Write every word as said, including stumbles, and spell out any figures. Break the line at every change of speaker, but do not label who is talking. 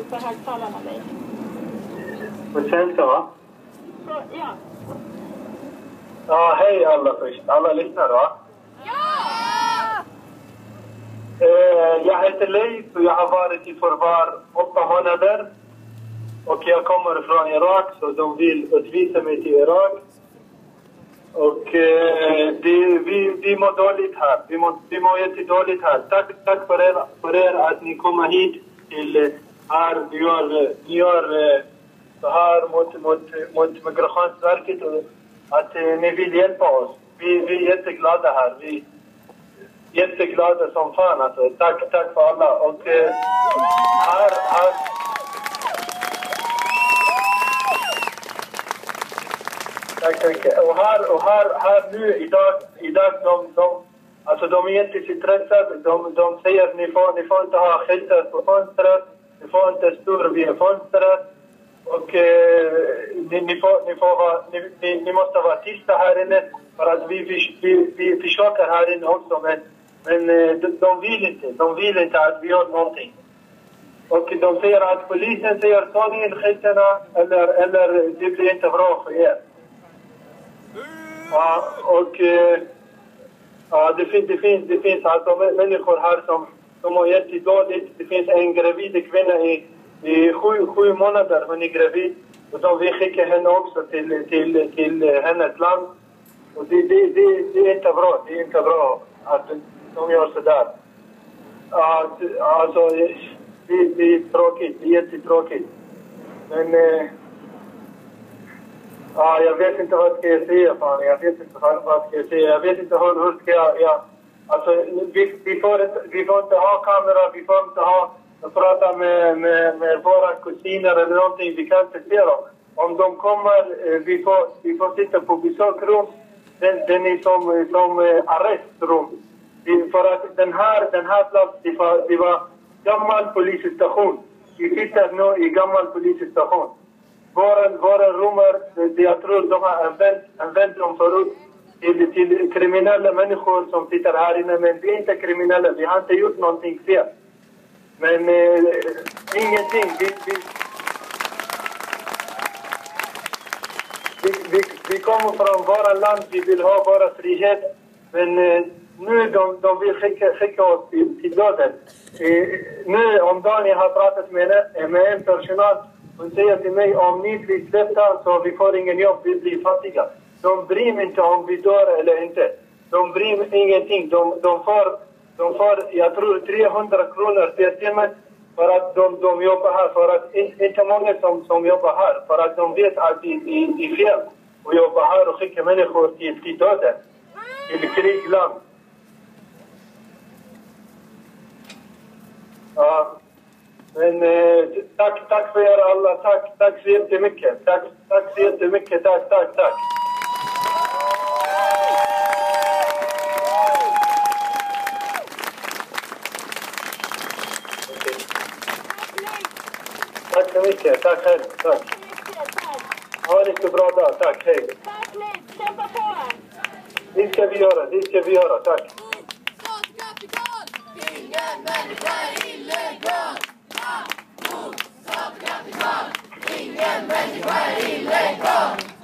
på högtalarna dig.
På svenska, va?
Så, ja.
Ja, hej alla först. Alla lyssnar, va?
Ja!
Eh, jag heter Leif och jag har varit i förvar åtta månader. Och jag kommer från Irak, så de vill utvisa mig till Irak. Och eh, det, vi, vi mår dåligt här. Vi mår, vi mår jättedåligt här. Tack, tack för, er, för er att ni kommer hit till eh, här. Ni gör, ni gör eh, så här mot, mot, mot Migrationsverket och att eh, ni vill hjälpa oss. Vi, vi är jätteglada här. Vi är jätteglada som fan. Alltså. Tack, tack för alla. Och eh, här, här Tack så mycket. Och här, och här, här nu idag, idag de, de, alltså de är jättestressade. De, de säger att ni får, ni får inte ha skyltar på fönstret. Ni får inte stå vid fönstret. Och eh, ni, ni, får, ni, får vara, ni, ni, ni måste vara tysta här inne. För att vi, vi, vi, vi försöker här inne också. Men, men de, de vill inte. De vill inte att vi gör någonting. Och de säger att polisen säger ta ni in skyltarna eller, eller det blir inte bra för er. Ja, och äh, ja, det finns, det finns, det finns alltså människor här som, som mår jättedåligt. Det finns en gravid kvinna i, i sju, sju månader, hon är gravid. Och de vill skicka henne också till, till, till hennes land. Och det, det, det, det är inte bra, det är inte bra att de gör sådär. Alltså, det, det är tråkigt, det är jättetråkigt. Men äh, ja, jag vet inte vad ska jag säga, fan. Jag vet inte vad, vad ska jag säga. Jag vet inte hur, hur ska jag... jag alltså, vi, vi, får inte, vi får inte ha kamera, vi får inte ha... Prata med, med, med våra kusiner eller någonting. Vi kan inte se dem. Om de kommer, vi får, vi får sitta på besökrum. Den, den är som, som arrestrum. För att den här, den här platsen, det var, det var gammal polisstation. Vi sitter nu i gammal polisstation. Våra, våra rummer, jag tror de har använt, använt dem förut till, till kriminella människor som sitter här inne. Men vi är inte kriminella, vi har inte gjort någonting fel. Men eh, ingenting. Vi, vi, vi, vi, vi kommer från våra land, vi vill ha våra frihet. Men eh, nu de, de vill skicka, skicka oss till, till döden. Eh, nu om dagen jag har pratat med, med en personal. Hon säger till mig, om ni blir släppta så vi får ingen jobb, vi blir fattiga. De bryr inte om vi dör eller inte. De bryr ingenting. De, de, får, de får, jag tror, trehundra kronor per timme för att de, de jobbar här. För att inte många som, som jobbar här. För att de vet att det är fel att jobba här och skicka människor till, till döden. Till krigsland. Ja. Men eh, tack, tack för er alla. Tack, tack så jättemycket. Tack, tack så jättemycket. Tack, tack, tack. Okay. Tack så mycket. Tack själv. Tack. Ha en riktigt bra dag. Tack, hej.
Tack, Leif. Kämpa på!
Det ska vi göra. Det ska vi göra. Tack.
Ingen människa är illegal! Mot kapital! Ingen människa är illegal!